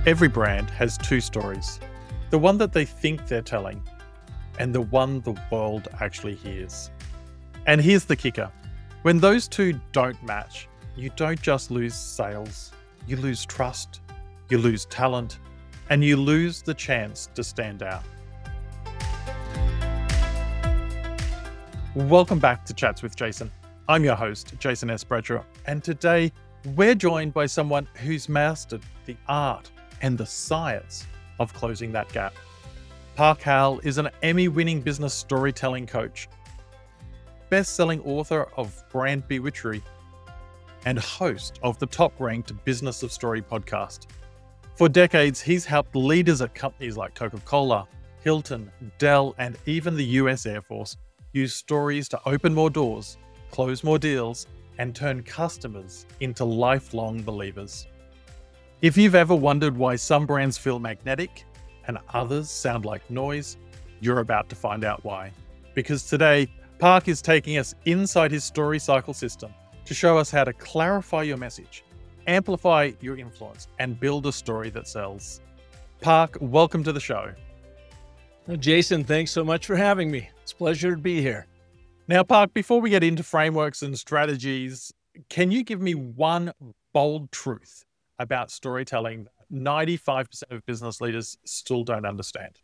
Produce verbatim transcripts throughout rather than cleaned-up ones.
Every brand has two stories, the one that they think they're telling and the one the world actually hears. And here's the kicker. When those two don't match, you don't just lose sales, you lose trust, you lose talent, and you lose the chance to stand out. Welcome back to Chats with Jason. I'm your host, Jason S. Bradshaw, and today we're joined by someone who's mastered the art and the science of closing that gap. Park Howell is an Emmy-winning business storytelling coach, best-selling author of Brand Bewitchery, and host of the top-ranked Business of Story podcast. For decades, he's helped leaders at companies like Coca-Cola, Hilton, Dell, and even the U S Air Force use stories to open more doors, close more deals, and turn customers into lifelong believers. If you've ever wondered why some brands feel magnetic and others sound like noise, you're about to find out why. Because today, Park is taking us inside his story cycle system to show us how to clarify your message, amplify your influence, and build a story that sells. Park, welcome to the show. Well, Jason, thanks so much for having me. It's a pleasure to be here. Now, Park, before we get into frameworks and strategies, can you give me one bold truth about storytelling that ninety-five percent of business leaders still don't understand?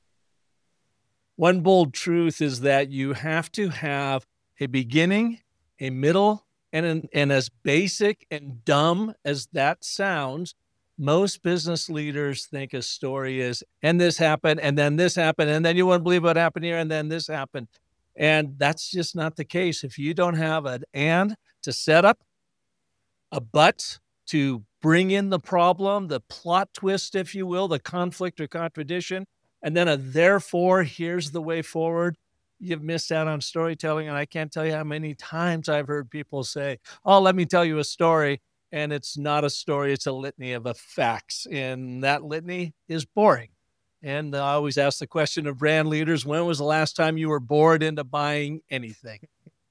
One bold truth is that you have to have a beginning, a middle, and, an, and as basic and dumb as that sounds, most business leaders think a story is, and this happened, and then this happened, and then you wouldn't believe what happened here, and then this happened. And that's just not the case. If you don't have an and to set up, a but to bring in the problem, the plot twist, if you will, the conflict or contradiction, and then a therefore, here's the way forward, you've missed out on storytelling. And I can't tell you how many times I've heard people say, oh, let me tell you a story. And it's not a story, it's a litany of facts. And that litany is boring. And I always ask the question of brand leaders, when was the last time you were bored into buying anything?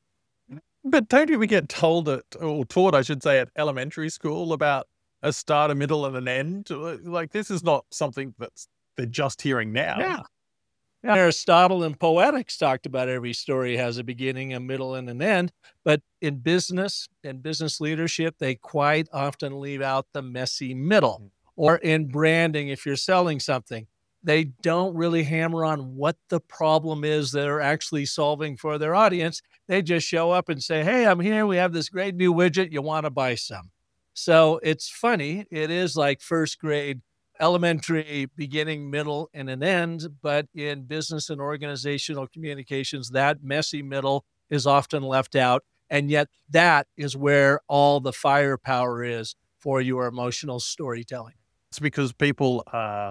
But don't we get told it, or taught, I should say, at elementary school about a start, a middle, and an end? Like, this is not something that's they're just hearing now. Yeah. yeah. Aristotle and Poetics talked about every story has a beginning, a middle, and an end. But in business and business leadership, they quite often leave out the messy middle. Mm. Or in branding, if you're selling something, they don't really hammer on what the problem is they're actually solving for their audience. They just show up and say, hey, I'm here. We have this great new widget. You want to buy some? So it's funny. It is like first grade, elementary, beginning, middle, and an end. But in business and organizational communications, that messy middle is often left out. And yet that is where all the firepower is for your emotional storytelling. It's because people are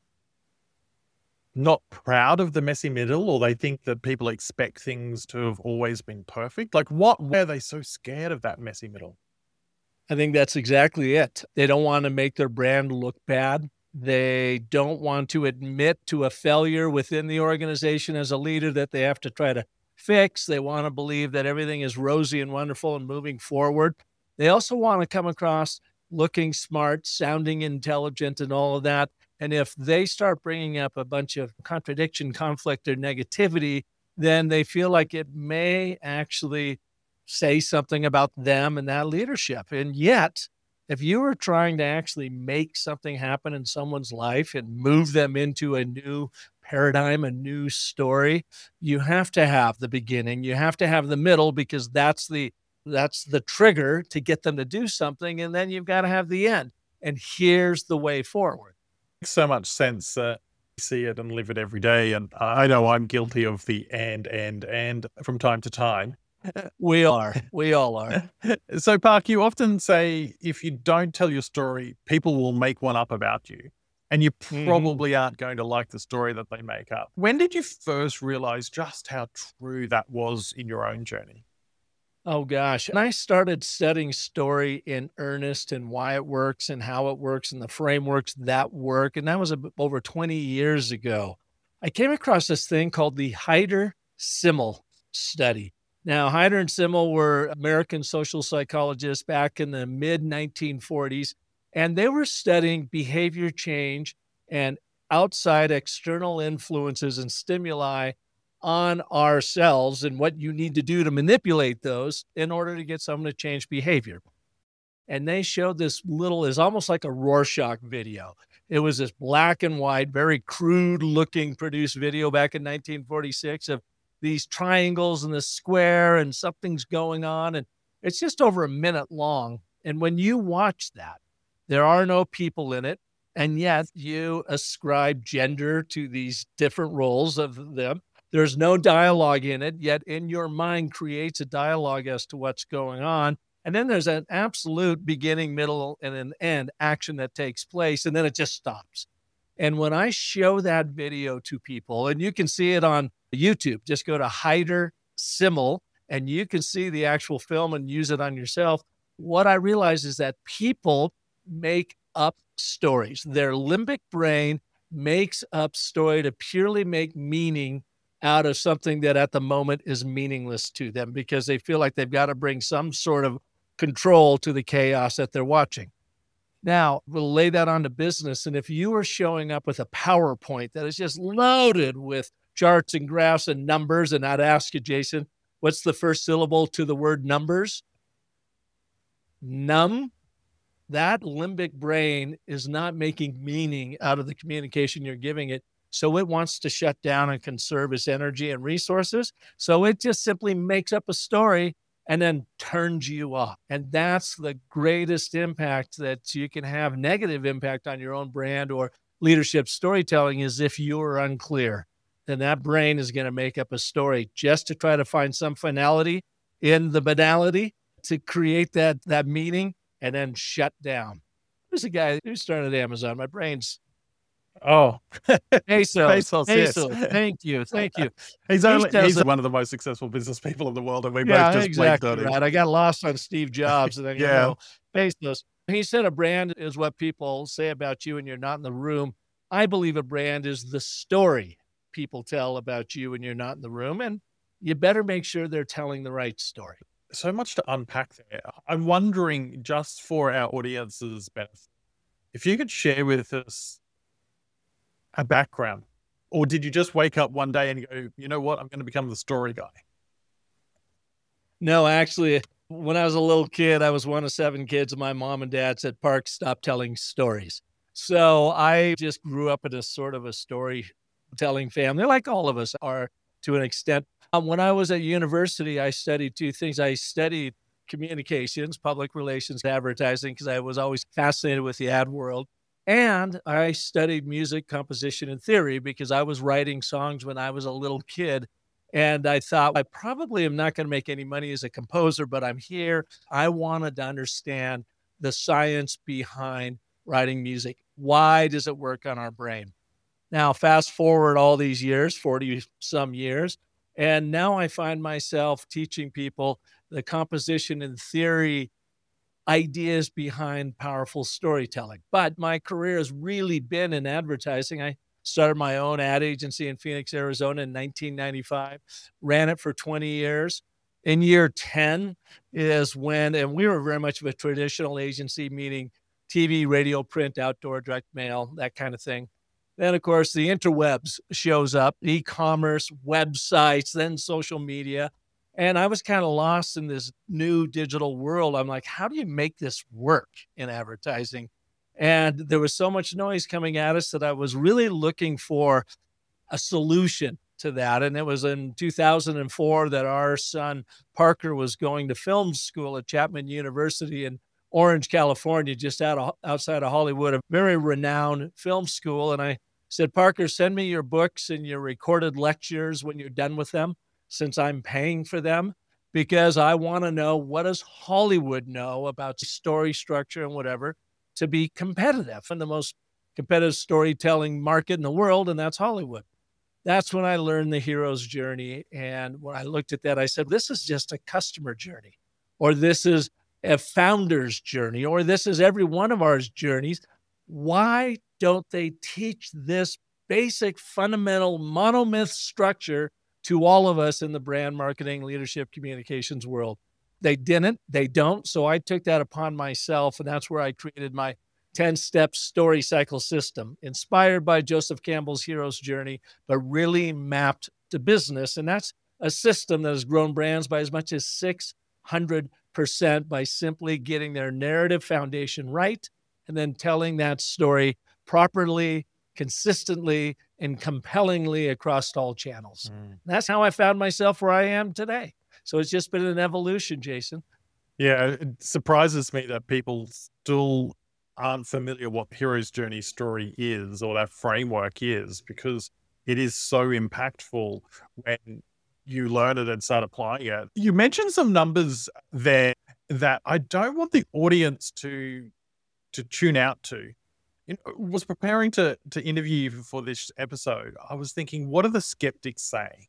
not proud of the messy middle, or they think that people expect things to have always been perfect. Like, what were they so scared of that messy middle? I think that's exactly it. They don't want to make their brand look bad. They don't want to admit to a failure within the organization as a leader that they have to try to fix. They want to believe that everything is rosy and wonderful and moving forward. They also want to come across looking smart, sounding intelligent, and all of that. And if they start bringing up a bunch of contradiction, conflict, or negativity, then they feel like it may actually say something about them and that leadership. And yet, if you were trying to actually make something happen in someone's life and move them into a new paradigm, a new story, you have to have the beginning, you have to have the middle, because that's the that's the trigger to get them to do something. And then you've got to have the end. And here's the way forward. Makes so much sense. Uh, see it and live it every day. And I know I'm guilty of the and, and, and from time to time. We are. We all are. So, Park, you often say if you don't tell your story, people will make one up about you. And you probably mm-hmm. aren't going to like the story that they make up. When did you first realize just how true that was in your own journey? Oh, gosh. And I started studying story in earnest and why it works and how it works and the frameworks that work. And that was over twenty years ago. I came across this thing called the Heider-Simmel study. Now, Heider and Simmel were American social psychologists back in the mid nineteen forties. And they were studying behavior change and outside external influences and stimuli on ourselves and what you need to do to manipulate those in order to get someone to change behavior. And they showed this little, is almost like a Rorschach video. It was this black and white, very crude looking produced video back in nineteen forty-six of these triangles and this square and something's going on. And it's just over a minute long. And when you watch that, there are no people in it. And yet you ascribe gender to these different roles of them. There's no dialogue in it, yet in your mind creates a dialogue as to what's going on. And then there's an absolute beginning, middle, and an end action that takes place, and then it just stops. And when I show that video to people, and you can see it on YouTube, just go to Hyder Simmel, and you can see the actual film and use it on yourself. What I realize is that people make up stories. Their limbic brain makes up story to purely make meaning out of something that at the moment is meaningless to them because they feel like they've got to bring some sort of control to the chaos that they're watching. Now, we'll lay that onto business. And if you are showing up with a PowerPoint that is just loaded with charts and graphs and numbers, and I'd ask you, Jason, what's the first syllable to the word numbers? Numb. That limbic brain is not making meaning out of the communication you're giving it. So it wants to shut down and conserve its energy and resources. So it just simply makes up a story and then turns you off. And that's the greatest impact that you can have, negative impact on your own brand or leadership storytelling, is if you're unclear. Then that brain is going to make up a story just to try to find some finality in the banality to create that, that meaning and then shut down. There's a guy who started Amazon. My brain's Oh, Bezos. Bezos, yes. Bezos. Thank you. Thank you. He's only does he's it. one of the most successful business people in the world, and we Yeah, both just exactly blinked on right. it. I got lost on Steve Jobs, and then you Yeah. know, Bezos. He said a brand is what people say about you when you're not in the room. I believe a brand is the story people tell about you when you're not in the room, and you better make sure they're telling the right story. So much to unpack there. I'm wondering, just for our audience's benefit, if you could share with us a background, or did you just wake up one day and go, you know what, I'm going to become the story guy? No, actually, when I was a little kid, I was one of seven kids, and my mom and dad said, Park, stop telling stories. So I just grew up in a sort of a storytelling family, like all of us are to an extent. Um, when I was at university, I studied two things. I studied communications, public relations, advertising, because I was always fascinated with the ad world. And I studied music composition and theory because I was writing songs when I was a little kid. And I thought, I probably am not going to make any money as a composer, but I'm here. I wanted to understand the science behind writing music. Why does it work on our brain? Now, fast forward all these years, forty some years, and now I find myself teaching people the composition and theory ideas behind powerful storytelling. But my career has really been in advertising. I started my own ad agency in Phoenix, Arizona in nineteen ninety-five, ran it for twenty years. In year ten is when, and we were very much of a traditional agency, meaning T V, radio, print, outdoor, direct mail, that kind of thing. Then, of course, the interwebs shows up, e-commerce, websites, then social media. And I was kind of lost in this new digital world. I'm like, how do you make this work in advertising? And there was so much noise coming at us that I was really looking for a solution to that. And it was in two thousand four that our son Parker was going to film school at Chapman University in Orange, California, just out of, outside of Hollywood, a very renowned film school. And I said, Parker, send me your books and your recorded lectures when you're done with them, since I'm paying for them, because I want to know, what does Hollywood know about story structure and whatever to be competitive in the most competitive storytelling market in the world, and that's Hollywood. That's when I learned the hero's journey. And when I looked at that, I said, this is just a customer journey, or this is a founder's journey, or this is every one of our journeys. Why don't they teach this basic fundamental monomyth structure to all of us in the brand marketing, leadership, communications world? They didn't, they don't. So I took that upon myself, and that's where I created my ten-step story cycle system, inspired by Joseph Campbell's hero's journey, but really mapped to business. And that's a system that has grown brands by as much as six hundred percent by simply getting their narrative foundation right and then telling that story properly, consistently, and compellingly across all channels. Mm. That's how I found myself where I am today. So it's just been an evolution, Jason. Yeah, it surprises me that people still aren't familiar what hero's journey story is or that framework is, because it is so impactful when you learn it and start applying it. You mentioned some numbers there that I don't want the audience to to tune out to. You know, was preparing to to interview you for this episode, I was thinking, what are the skeptics saying?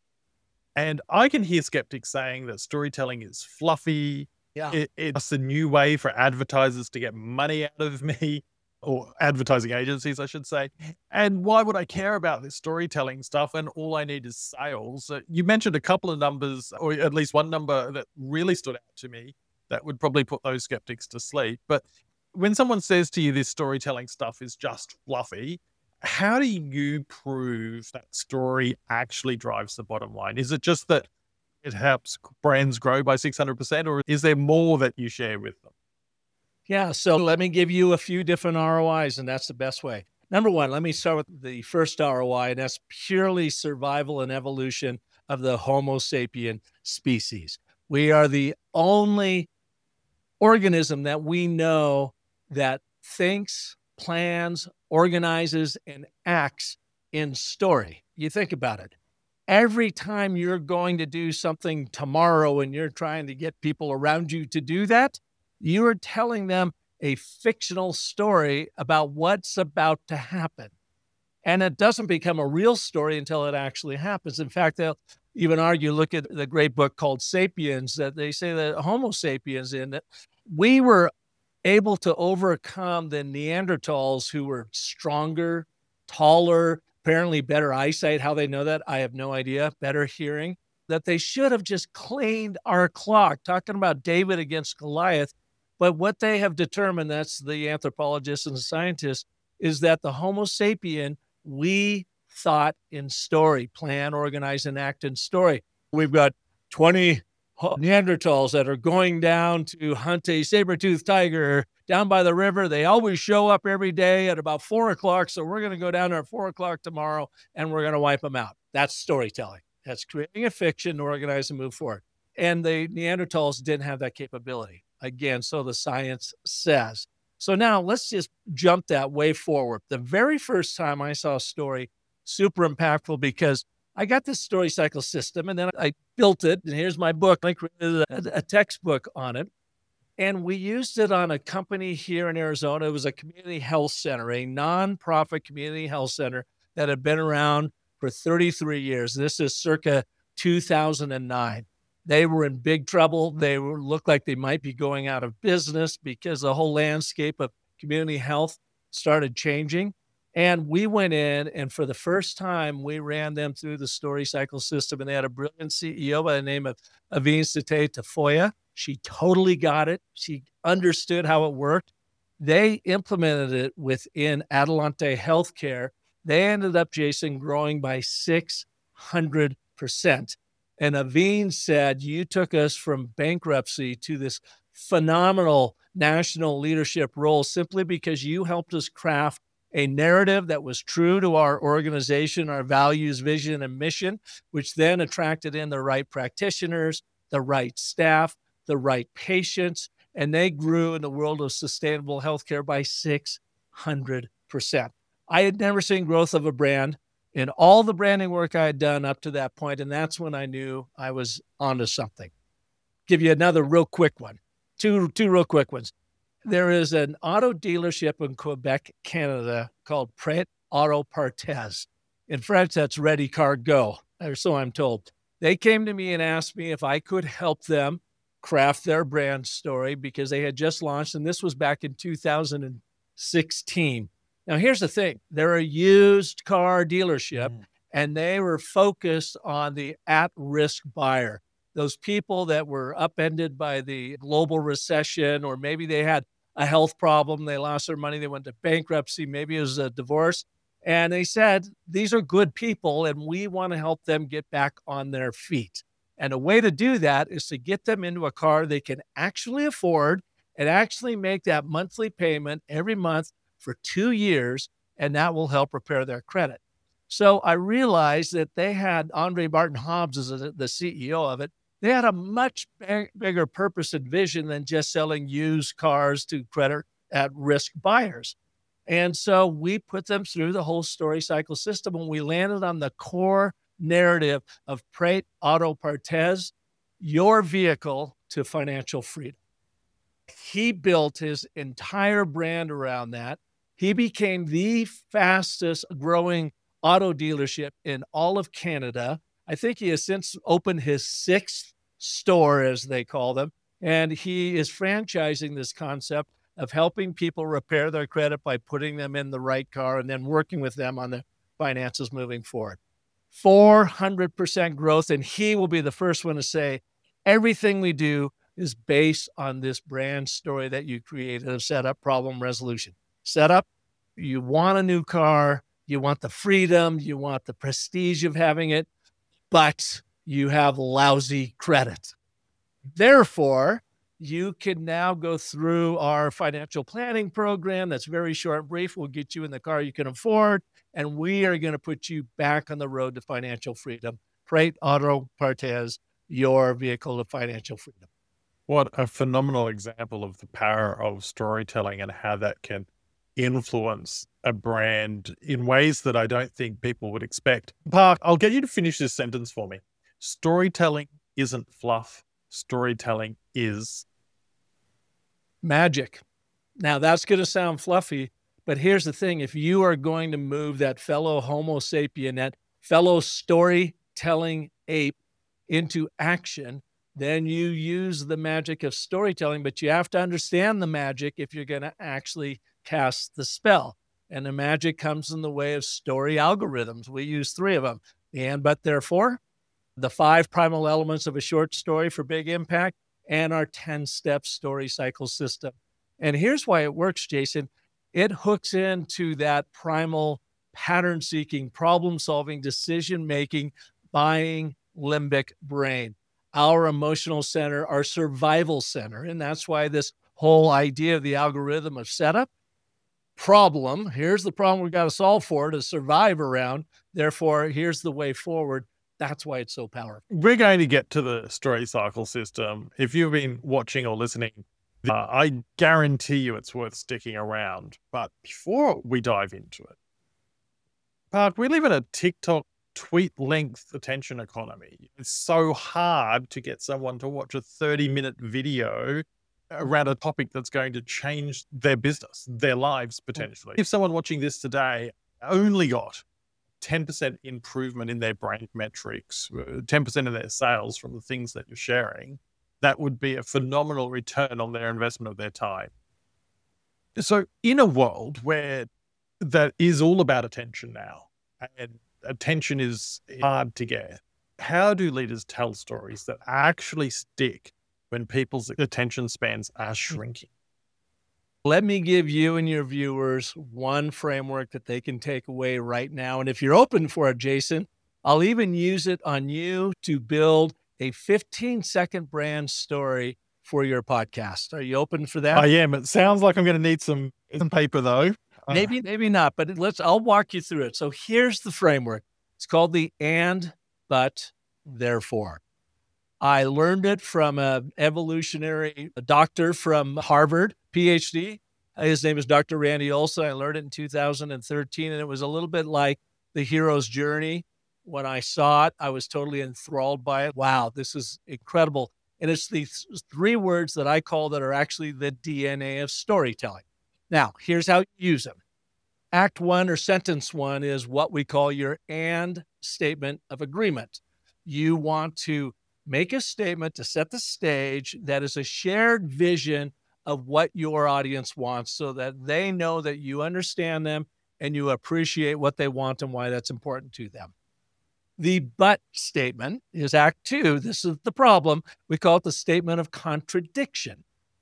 And I can hear skeptics saying that storytelling is fluffy. Yeah. It, it's a new way for advertisers to get money out of me, or advertising agencies, I should say. And why would I care about this storytelling stuff? And all I need is sales. Uh, you mentioned a couple of numbers, or at least one number that really stood out to me that would probably put those skeptics to sleep. But when someone says to you this storytelling stuff is just fluffy, how do you prove that story actually drives the bottom line? Is it just that it helps brands grow by six hundred percent, or is there more that you share with them? Yeah, so let me give you a few different R O Is, and that's the best way. Number one, let me start with the first R O I, and that's purely survival and evolution of the Homo sapien species. We are the only organism that we know that thinks, plans, organizes, and acts in story. You think about it. Every time you're going to do something tomorrow and you're trying to get people around you to do that, you are telling them a fictional story about what's about to happen. And it doesn't become a real story until it actually happens. In fact, they'll even argue, look at the great book called Sapiens, that they say that Homo sapiens in it, we were able to overcome the Neanderthals who were stronger, taller, apparently better eyesight. How they know that, I have no idea. Better hearing. That they should have just cleaned our clock, talking about David against Goliath. But what they have determined, that's the anthropologists and the scientists, is that the Homo sapien, we thought in story, plan, organize, and act in story. We've got twenty Neanderthals that are going down to hunt a saber-toothed tiger down by the river. They always show up every day at about four o'clock. So we're going to go down there at four o'clock tomorrow and we're going to wipe them out. That's storytelling. That's creating a fiction to organize and move forward. And the Neanderthals didn't have that capability. Again, so the science says. So now let's just jump that way forward. The very first time I saw a story, super impactful, because I got this story cycle system and then I built it. And here's my book. I created a, a textbook on it. And we used it on a company here in Arizona. It was a community health center, a nonprofit community health center that had been around for thirty-three years. This is circa two thousand nine. They were in big trouble. They were, looked like they might be going out of business because the whole landscape of community health started changing. And we went in, and for the first time, we ran them through the story cycle system. And they had a brilliant C E O by the name of Aveen Sate Tafoya. She totally got it. She understood how it worked. They implemented it within Adelante Healthcare. They ended up, Jason, growing by six hundred percent. And Aveen said, you took us from bankruptcy to this phenomenal national leadership role simply because you helped us craft a narrative that was true to our organization, our values, vision, and mission, which then attracted in the right practitioners, the right staff, the right patients, and they grew in the world of sustainable healthcare by six hundred percent. I had never seen growth of a brand in all the branding work I had done up to that point, and that's when I knew I was onto something. Give you another real quick one, two, two real quick ones. There is an auto dealership in Quebec, Canada, called Pret Auto Partes. In French, that's Ready Car Go, or so I'm told. They came to me and asked me if I could help them craft their brand story because they had just launched, and this was back in two thousand sixteen. Now, here's the thing. They're a used car dealership, mm. and they were focused on the at-risk buyer, those people that were upended by the global recession, or maybe they had a health problem. They lost their money. They went to bankruptcy. Maybe it was a divorce. And they said, these are good people, and we want to help them get back on their feet. And a way to do that is to get them into a car they can actually afford and actually make that monthly payment every month for two years, and that will help repair their credit. So I realized that they had Andre Barton Hobbs as the C E O of it. They had a much bigger purpose and vision than just selling used cars to credit at-risk buyers. And so we put them through the whole story cycle system, and we landed on the core narrative of Prate Auto Partes, your vehicle to financial freedom. He built his entire brand around that. He became the fastest growing auto dealership in all of Canada. I think he has since opened his sixth store, as they call them, and he is franchising this concept of helping people repair their credit by putting them in the right car and then working with them on the finances moving forward. four hundred percent growth, and he will be the first one to say everything we do is based on this brand story that you created of setup, problem, resolution. Setup, you want a new car, you want the freedom, you want the prestige of having it, but you have lousy credit. Therefore, you can now go through our financial planning program that's very short and brief. We'll get you in the car you can afford, and we are going to put you back on the road to financial freedom. Prate Auto Partes, your vehicle to financial freedom. What a phenomenal example of the power of storytelling and how that can influence a brand in ways that I don't think people would expect. Park, I'll get you to finish this sentence for me. Storytelling isn't fluff. Storytelling is magic. Now, that's going to sound fluffy, but here's the thing. If you are going to move that fellow Homo sapien, that fellow storytelling ape into action, then you use the magic of storytelling, but you have to understand the magic if you're going to actually cast the spell. And the magic comes in the way of story algorithms. We use three of them: the and, but, therefore, the five primal elements of a short story for big impact, and our ten-step story cycle system. And here's why it works, Jason. It hooks into that primal pattern-seeking, problem-solving, decision-making, buying limbic brain, our emotional center, our survival center. And that's why this whole idea of the algorithm of setup, problem, here's the problem we've got to solve for to survive around. Therefore, here's the way forward. That's why it's so powerful. We're going to get to the story cycle system. If you've been watching or listening, uh, I guarantee you it's worth sticking around. But before we dive into it, Park, we live in a TikTok tweet length attention economy. It's so hard to get someone to watch a thirty minute video around a topic that's going to change their business, their lives potentially. If someone watching this today only got ten percent improvement in their brand metrics, ten percent of their sales from the things that you're sharing, that would be a phenomenal return on their investment of their time. So in a world where that is all about attention now, and attention is hard to get, how do leaders tell stories that actually stick when people's attention spans are shrinking? Let me give you and your viewers one framework that they can take away right now. And if you're open for it, Jason, I'll even use it on you to build a fifteen second brand story for your podcast. Are you open for that? I am. It sounds like I'm going to need some, some paper though. Uh, maybe, maybe not, but let's, I'll walk you through it. So here's the framework. It's called the and, but, therefore. I learned it from an evolutionary doctor from Harvard, P H D. His name is Doctor Randy Olson. I learned it in two thousand thirteen, and it was a little bit like the hero's journey. When I saw it, I was totally enthralled by it. Wow, this is incredible. And it's these three words that I call that are actually the D N A of storytelling. Now, here's how you use them. Act one or sentence one is what we call your and statement of agreement. You want to make a statement to set the stage that is a shared vision of what your audience wants so that they know that you understand them and you appreciate what they want and why that's important to them. The but statement is act two. This is the problem. We call it the statement of contradiction.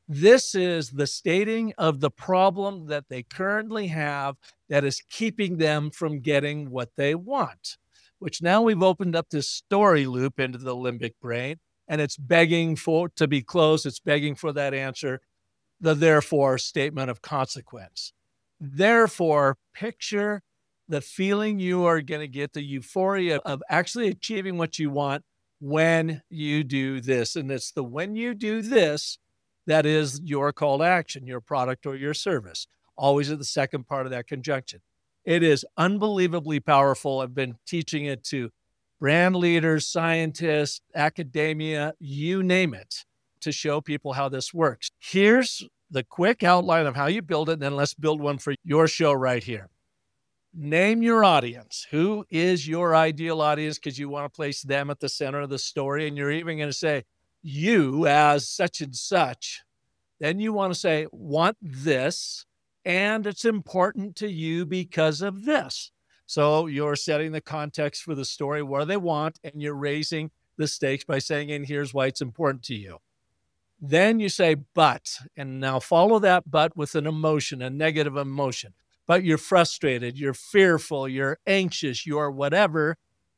This is the stating of the problem that they currently have that is keeping them from getting what they want, which now we've opened up this story loop into the limbic brain, and it's begging for to be closed. It's begging for that answer, the therefore statement of consequence. Therefore, picture the feeling you are going to get, the euphoria of actually achieving what you want when you do this. And it's the when you do this that is your call to action, your product or your service, always at the second part of that conjunction. It is unbelievably powerful. I've been teaching it to brand leaders, scientists, academia, you name it, to show people how this works. Here's the quick outline of how you build it, and then let's build one for your show right here. Name your audience. Who is your ideal audience? Because you want to place them at the center of the story, and you're even going to say, you as such and such. Then you want to say, want this, and it's important to you because of this. So you're setting the context for the story, what do they want, and you're raising the stakes by saying, and here's why it's important to you. Then you say, but, and now follow that but with an emotion, a negative emotion. But you're frustrated, you're fearful, you're anxious, you're whatever,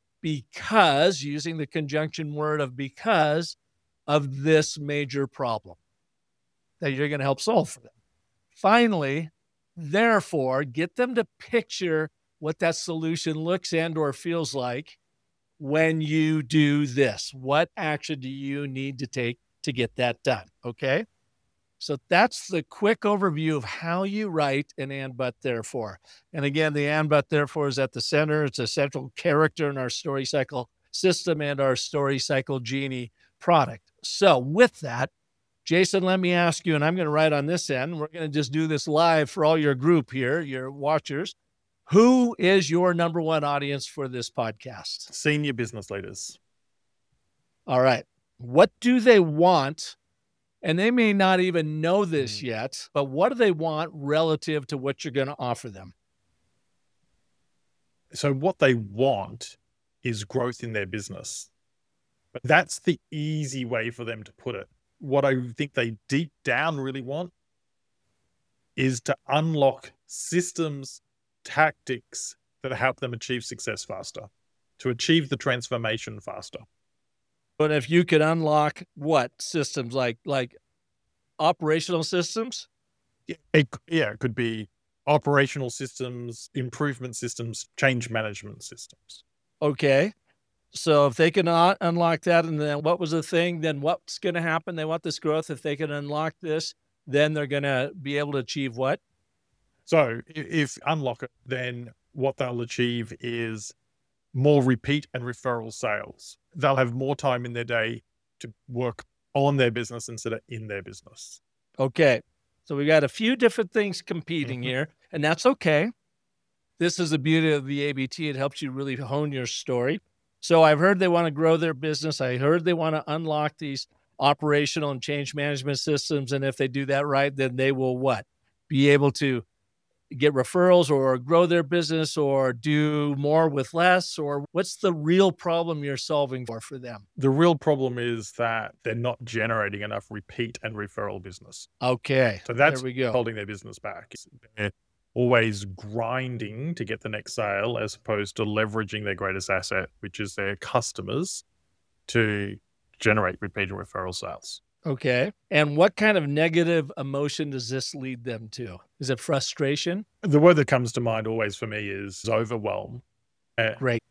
because, using the conjunction word of because, of this major problem that you're going to help solve for them. Finally, therefore, get them to picture what that solution looks and or feels like when you do this. What action do you need to take to get that done? Okay? So that's the quick overview of how you write an and, but, therefore. And again, the and, but, therefore is at the center. It's a central character in our story cycle system and our story cycle genie product. So with that, Jason, let me ask you, and I'm going to write on this end. We're going to just do this live for all your group here, your watchers. Who is your number one audience for this podcast? Senior business leaders. All right. What do they want? And they may not even know this mm. yet, but what do they want relative to what you're going to offer them? So what they want is growth in their business. But that's the easy way for them to put it. What I think they deep down really want is to unlock systems, tactics that help them achieve success faster, to achieve the transformation faster. But if you could unlock what systems, like like operational systems? Yeah, it, yeah, it could be operational systems, improvement systems, change management systems. Okay. So if they can uh, unlock that, and then what was the thing, then what's going to happen? They want this growth. If they can unlock this, then they're going to be able to achieve what? So if unlock it, then what they'll achieve is more repeat and referral sales. They'll have more time in their day to work on their business instead of in their business. Okay. So we got a few different things competing mm-hmm. here, and that's okay. This is the beauty of the A B T. It helps you really hone your story. So I've heard they want to grow their business. I heard they want to unlock these operational and change management systems. And if they do that right, then they will what? Be able to get referrals or grow their business or do more with less? Or what's the real problem you're solving for for them? The real problem is that they're not generating enough repeat and referral business. Okay. So that's there we go. Holding their business back. They're always grinding to get the next sale as opposed to leveraging their greatest asset, which is their customers, to generate repeat and referral sales. Okay. And what kind of negative emotion does this lead them to? Is it frustration? The word that comes to mind always for me is overwhelm. Great.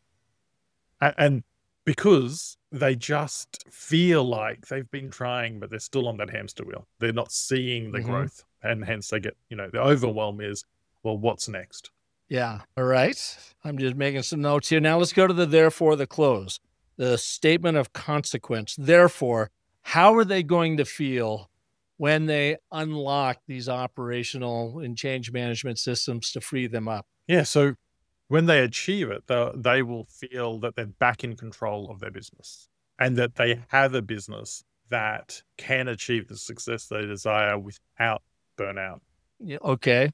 And because they just feel like they've been trying, but they're still on that hamster wheel. They're not seeing the mm-hmm. growth. And hence they get, you know, the overwhelm is, well, what's next? Yeah. All right. I'm just making some notes here. Now let's go to the therefore, the close, the statement of consequence. Therefore, how are they going to feel when they unlock these operational and change management systems to free them up? Yeah. So when they achieve it, they will feel that they're back in control of their business and that they have a business that can achieve the success they desire without burnout. Yeah. Okay.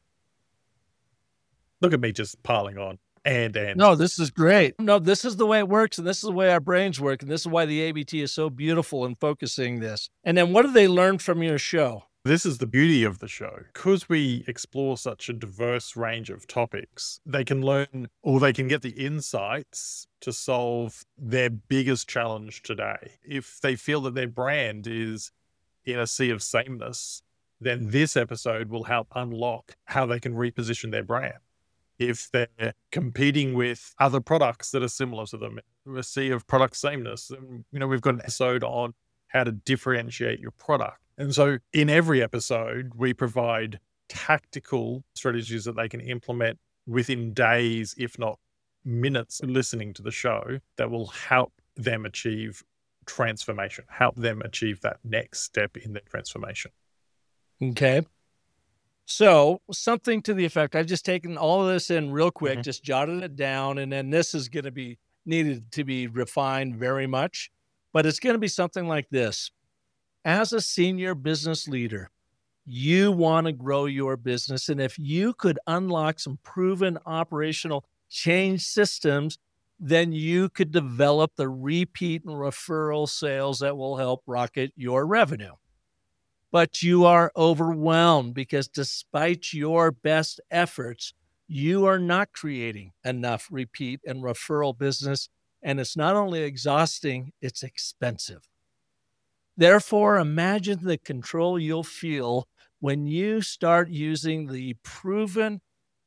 Look at me just piling on. And, and. No, this is great. No, this is the way it works, and this is the way our brains work, and this is why the A B T is so beautiful in focusing this. And then what do they learn from your show? This is the beauty of the show. Because we explore such a diverse range of topics, they can learn or they can get the insights to solve their biggest challenge today. If they feel that their brand is in a sea of sameness, then this episode will help unlock how they can reposition their brand. If they're competing with other products that are similar to them, a sea of product sameness, and, you know, we've got an episode on how to differentiate your product. And so in every episode, we provide tactical strategies that they can implement within days, if not minutes, listening to the show that will help them achieve transformation, help them achieve that next step in their transformation. Okay. So something to the effect, I've just taken all of this in real quick, mm-hmm. just jotted it down, and then this is going to be needed to be refined very much, but it's going to be something like this. As a senior business leader, you want to grow your business. And if you could unlock some proven operational change systems, then you could develop the repeat and referral sales that will help rocket your revenue. But you are overwhelmed because despite your best efforts, you are not creating enough repeat and referral business. And it's not only exhausting, it's expensive. Therefore, imagine the control you'll feel when you start using the proven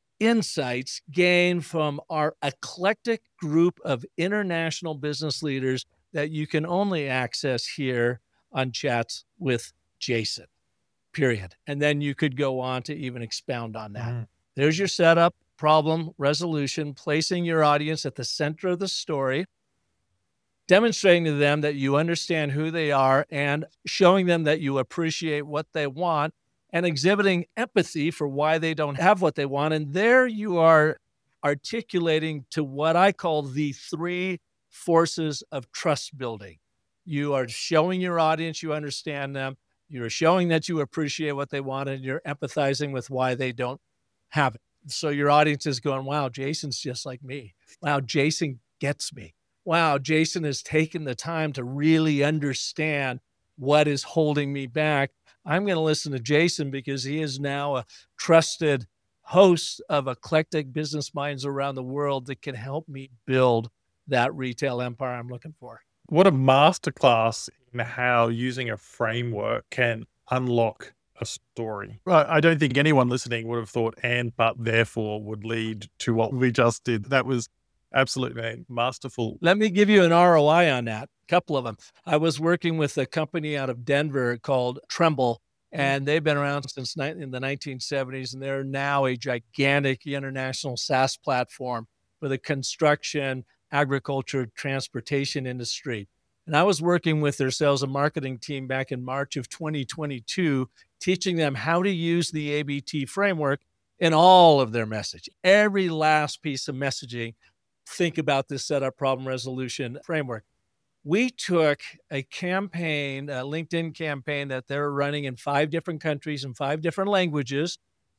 insights gained from our eclectic group of international business leaders that you can only access here on Chats with Jason, period. And then you could go on to even expound on that. Mm. There's your setup, problem, resolution, placing your audience at the center of the story, demonstrating to them that you understand who they are and showing them that you appreciate what they want and exhibiting empathy for why they don't have what they want. And there you are articulating to what I call the three forces of trust building. You are showing your audience you understand them. You're showing that you appreciate what they want, and you're empathizing with why they don't have it. So your audience is going, wow, Jason's just like me. Wow, Jason gets me. Wow, Jason has taken the time to really understand what is holding me back. I'm going to listen to Jason because he is now a trusted host of eclectic business minds around the world that can help me build that retail empire I'm looking for. What a masterclass in how using a framework can unlock a story. Right. I don't think anyone listening would have thought and, but, therefore would lead to what we just did. That was absolutely masterful. Let me give you an R O I on that. A couple of them. I was working with a company out of Denver called Tremble, and they've been around since ni- in the nineteen seventies, and they're now a gigantic international SaaS platform for the construction, agriculture, transportation industry. And I was working with their sales and marketing team back in March of twenty twenty-two, teaching them how to use the A B T framework in all of their messaging. Every last piece of messaging, think about this setup, problem, resolution framework. We took a campaign, a LinkedIn campaign that they're running in five different countries and five different languages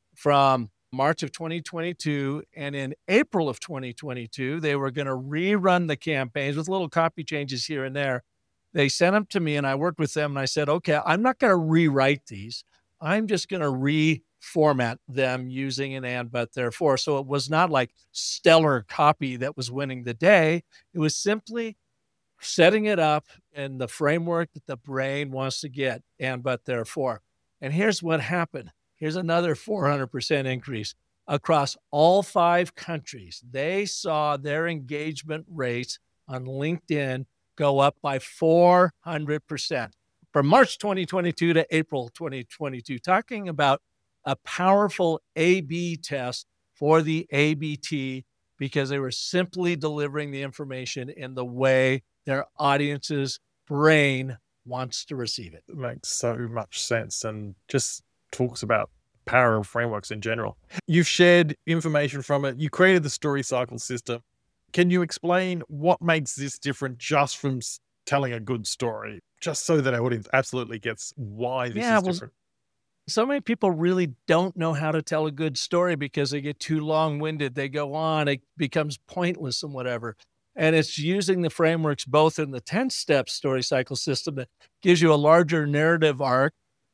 from March of twenty twenty-two. And in April of twenty twenty-two, they were going to rerun the campaigns with little copy changes here and there. They sent them to me and I worked with them and I said, okay, I'm not going to rewrite these. I'm just going to reformat them using an and, but, therefore. So it was not like stellar copy that was winning the day. It was simply setting it up in the framework that the brain wants to get, and, but, therefore. And here's what happened. Here's another four hundred percent increase across all five countries. They saw their engagement rates on LinkedIn go up by four hundred percent from March twenty twenty-two to April twenty twenty-two, talking about a powerful A B test for the A B T because they were simply delivering the information in the way their audience's brain wants to receive it. It makes so much sense and just talks about power of frameworks in general. You've shared information from it. You created the story cycle system. Can you explain what makes this different just from telling a good story, just so that our audience absolutely gets why this yeah, is well, different? So many people really don't know how to tell a good story because they get too long-winded. They go on, it becomes pointless and whatever. And it's using the frameworks both in the ten-step story cycle system that gives you a larger narrative arc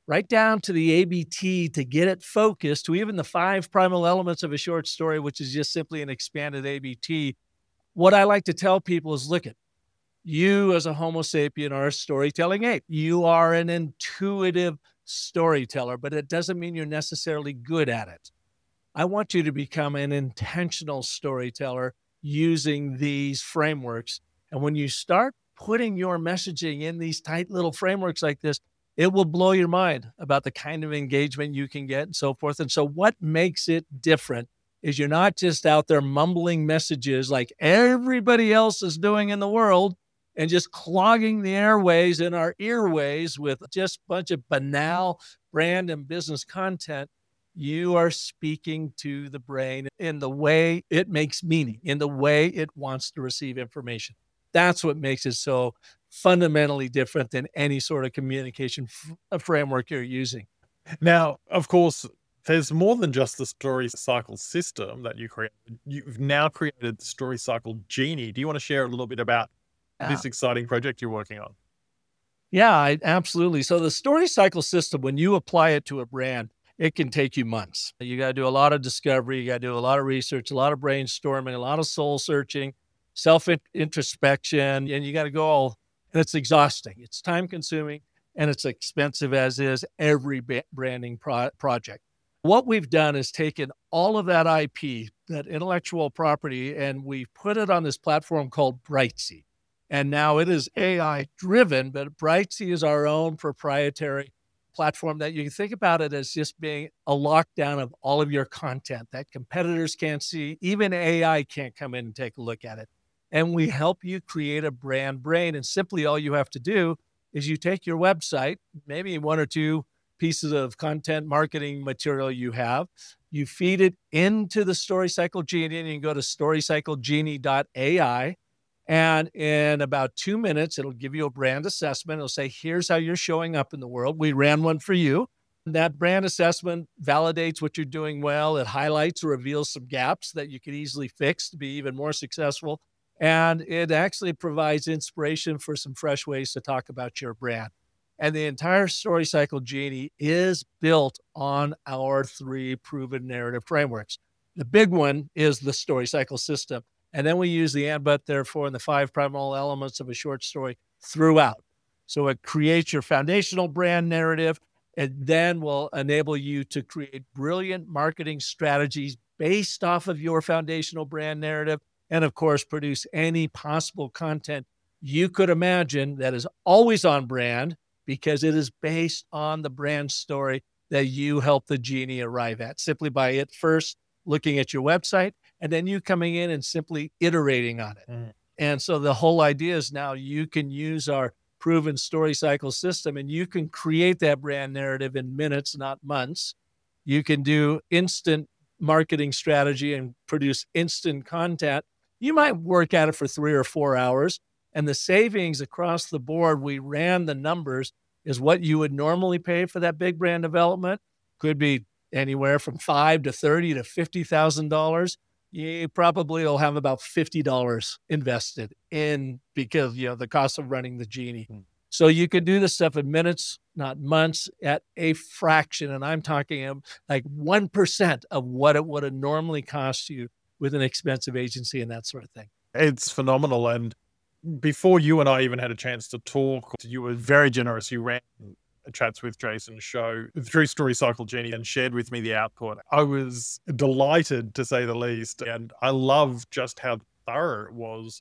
right down to the A B T to get it focused, to even the five primal elements of a short story, which is just simply an expanded A B T. What I like to tell people is, look at you as a Homo sapien are a storytelling ape. You are an intuitive storyteller, but it doesn't mean you're necessarily good at it. I want you to become an intentional storyteller using these frameworks. And when you start putting your messaging in these tight little frameworks like this, it will blow your mind about the kind of engagement you can get and so forth. And so what makes it different is you're not just out there mumbling messages like everybody else is doing in the world and just clogging the airways and our earways with just a bunch of banal brand and business content. You are speaking to the brain in the way it makes meaning, in the way it wants to receive information. That's what makes it so fundamentally different than any sort of communication f- framework you're using. Now, of course, there's more than just the story cycle system that you created. You've now created the story cycle Genie. Do you want to share a little bit about Yeah. this exciting project you're working on? Yeah, I, absolutely. So the story cycle system, when you apply it to a brand, it can take you months. You got to do a lot of discovery. You got to do a lot of research, a lot of brainstorming, a lot of soul searching, self introspection, and you got to go all, and it's exhausting. It's time consuming and it's expensive, as is every ba- branding pro- project. What we've done is taken all of that I P, that intellectual property, and we put it on this platform called Brightsea. And now it is A I driven, but Brightsea is our own proprietary platform that you can think about it as just being a lockdown of all of your content that competitors can't see. Even A I can't come in and take a look at it. And we help you create a brand brain. And simply all you have to do is you take your website, maybe one or two pieces of content marketing material you have, you feed it into the Story Cycle Genie, and you can go to story cycle genie dot A I. And in about two minutes, it'll give you a brand assessment. It'll say, here's how you're showing up in the world. We ran one for you. That brand assessment validates what you're doing well. It highlights or reveals some gaps that you could easily fix to be even more successful. And it actually provides inspiration for some fresh ways to talk about your brand. And the entire Story Cycle Genie is built on our three proven narrative frameworks. The big one is the Story Cycle system. And then we use the and, but, therefore, and the five primal elements of a short story throughout. So it creates your foundational brand narrative, and then will enable you to create brilliant marketing strategies based off of your foundational brand narrative, and of course, produce any possible content you could imagine that is always on brand, because it is based on the brand story that you help the Genie arrive at, simply by it first looking at your website, and then you coming in and simply iterating on it. Mm. And so the whole idea is now you can use our proven story cycle system, and you can create that brand narrative in minutes, not months. You can do instant marketing strategy and produce instant content. You might work at it for three or four hours, and the savings across the board, we ran the numbers, is what you would normally pay for that big brand development. Could be anywhere from five to thirty to fifty thousand dollars. You probably will have about fifty dollars invested in, because you know the cost of running the Genie. Mm. So you can do this stuff in minutes, not months, at a fraction. And I'm talking like one percent of what it would have normally cost you with an expensive agency and that sort of thing. It's phenomenal. And before you and I even had a chance to talk, you were very generous. You ran Chats with Jason show through Story Cycle Genie and shared with me the output. I was delighted, to say the least. And I love just how thorough it was,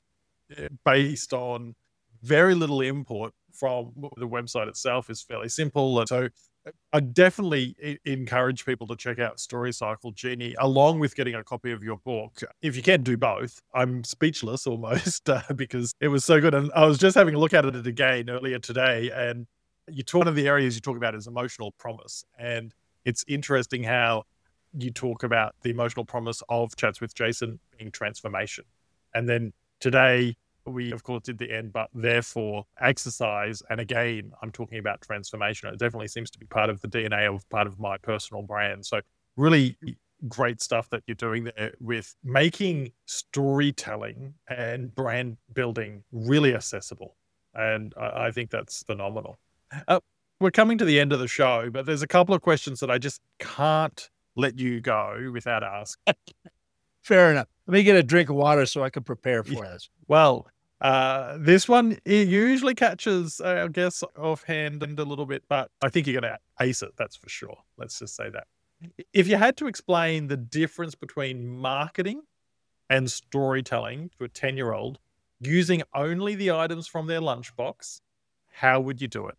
based on very little input from the website itself. Is fairly simple. And so I definitely encourage people to check out Story Cycle Genie, along with getting a copy of your book. If you can do both, I'm speechless almost uh, because it was so good. And I was just having a look at it again earlier today, and you talk, one of the areas you talk about is emotional promise. And it's interesting how you talk about the emotional promise of Chats with Jason being transformation. And then today, we, of course, did the end, but therefore exercise. And again, I'm talking about transformation. It definitely seems to be part of the D N A of part of my personal brand. So really great stuff that you're doing there with making storytelling and brand building really accessible. And I, I think that's phenomenal. Uh, We're coming to the end of the show, but there's a couple of questions that I just can't let you go without asking. Fair enough. Let me get a drink of water so I can prepare for this. Well, uh, this one, it usually catches, uh, I guess, offhand and a little bit, but I think you're going to ace it, that's for sure. Let's just say that. If you had to explain the difference between marketing and storytelling to a ten-year-old using only the items from their lunchbox, how would you do it?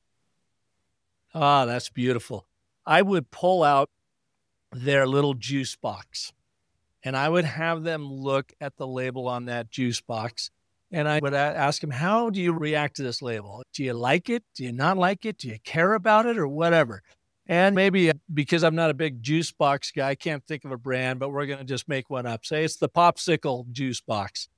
Ah, that's beautiful. I would pull out their little juice box and I would have them look at the label on that juice box. And I would ask them, how do you react to this label? Do you like it? Do you not like it? Do you care about it or whatever? And maybe because I'm not a big juice box guy, I can't think of a brand, but we're going to just make one up. Say it's the Popsicle juice box.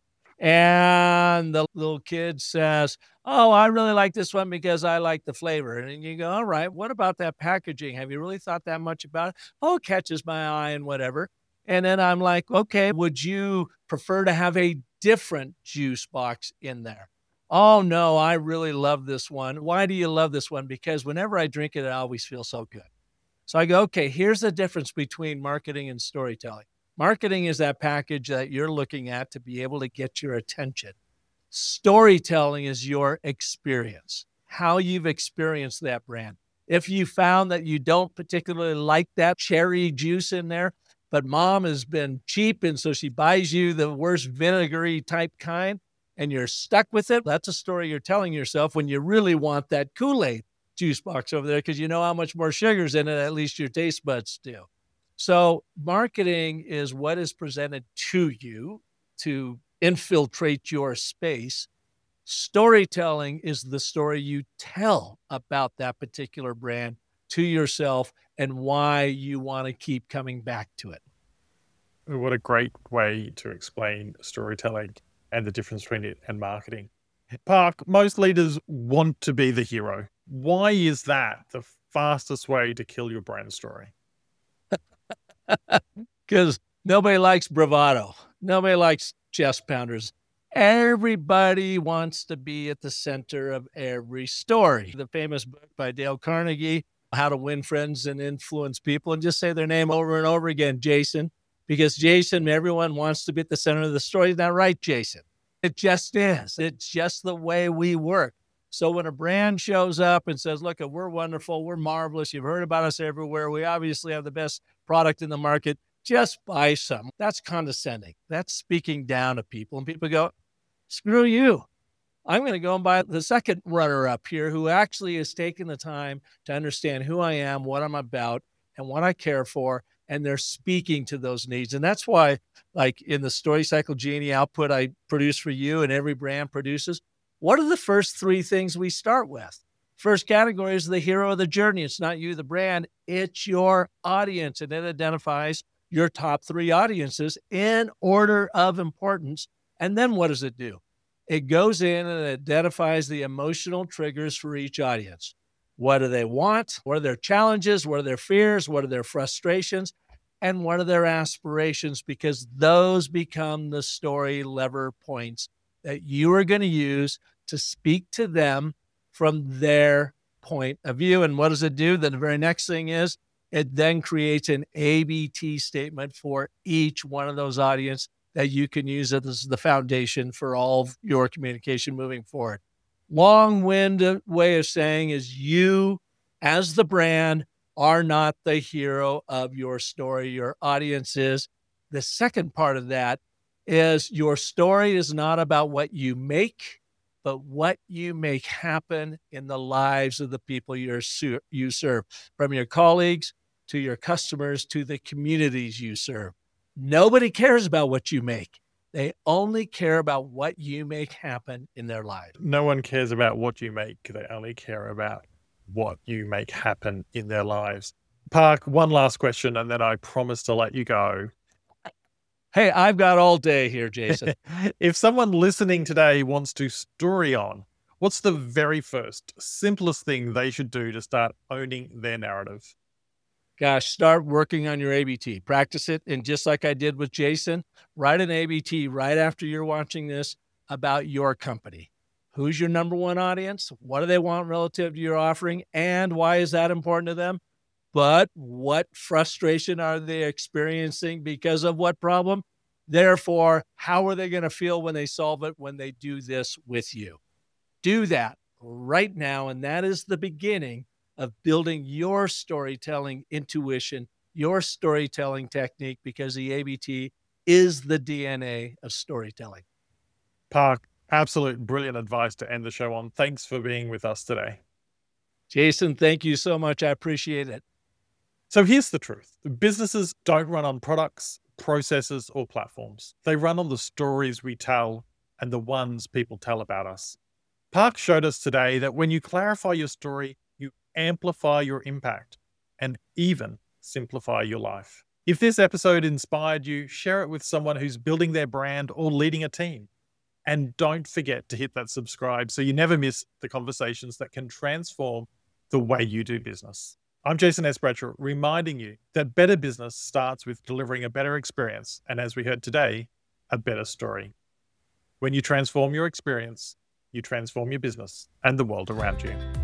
And the little kid says, oh, I really like this one because I like the flavor. And you go, all right, what about that packaging? Have you really thought that much about it? Oh, it catches my eye and whatever. And then I'm like, okay, would you prefer to have a different juice box in there? Oh, no, I really love this one. Why do you love this one? Because whenever I drink it, I always feel so good. So I go, okay, here's the difference between marketing and storytelling. Marketing is that package that you're looking at to be able to get your attention. Storytelling is your experience, how you've experienced that brand. If you found that you don't particularly like that cherry juice in there, but mom has been cheap and so she buys you the worst vinegary type kind and you're stuck with it, that's a story you're telling yourself when you really want that Kool-Aid juice box over there because you know how much more sugar's in it, at least your taste buds do. So marketing is what is presented to you to infiltrate your space. Storytelling is the story you tell about that particular brand to yourself and why you want to keep coming back to it. What a great way to explain storytelling and the difference between it and marketing. Park, most leaders want to be the hero. Why is that the fastest way to kill your brand story? Because nobody likes bravado. Nobody likes chest pounders. Everybody wants to be at the center of every story. The famous book by Dale Carnegie, How to Win Friends and Influence People, and just say their name over and over again, Jason, because Jason, everyone wants to be at the center of the story. Is that right, Jason? It just is. It's just the way we work. So when a brand shows up and says, look, we're wonderful, we're marvelous, you've heard about us everywhere, we obviously have the best product in the market, just buy some. That's condescending. That's speaking down to people. And people go, screw you. I'm going to go and buy the second runner up here who actually has taken the time to understand who I am, what I'm about, and what I care for. And they're speaking to those needs. And that's why, like in the Story Cycle Genie output I produce for you and every brand produces, what are the first three things we start with? First category is the hero of the journey. It's not you, the brand. It's your audience. And it identifies your top three audiences in order of importance. And then what does it do? It goes in and identifies the emotional triggers for each audience. What do they want? What are their challenges? What are their fears? What are their frustrations? And what are their aspirations? Because those become the story lever points that you are going to use to speak to them from their point of view. And what does it do? Then the very next thing is it then creates an A B T statement for each one of those audience that you can use as the foundation for all of your communication moving forward. Long-winded way of saying is you, as the brand, are not the hero of your story. Your audience is. The second part of that is your story is not about what you make, but what you make happen in the lives of the people you're, you serve, from your colleagues to your customers to the communities you serve. Nobody cares about what you make. They only care about what you make happen in their lives. No one cares about what you make. They only care about what you make happen in their lives. Park, one last question, and then I promise to let you go. Hey, I've got all day here, Jason. If someone listening today wants to story on, what's the very first, simplest thing they should do to start owning their narrative? Gosh, start working on your A B T. Practice it. And just like I did with Jason, write an A B T right after you're watching this about your company. Who's your number one audience? What do they want relative to your offering? And why is that important to them? But what frustration are they experiencing because of what problem? Therefore, how are they going to feel when they solve it, when they do this with you? Do that right now. And that is the beginning of building your storytelling intuition, your storytelling technique, because the A B T is the D N A of storytelling. Park, absolute brilliant advice to end the show on. Thanks for being with us today. Jason, thank you so much. I appreciate it. So here's the truth. Businesses don't run on products, processes, or platforms. They run on the stories we tell and the ones people tell about us. Park showed us today that when you clarify your story, you amplify your impact and even simplify your life. If this episode inspired you, share it with someone who's building their brand or leading a team. And don't forget to hit that subscribe so you never miss the conversations that can transform the way you do business. I'm Jason S. Bradshaw, reminding you that better business starts with delivering a better experience, and as we heard today, a better story. When you transform your experience, you transform your business and the world around you.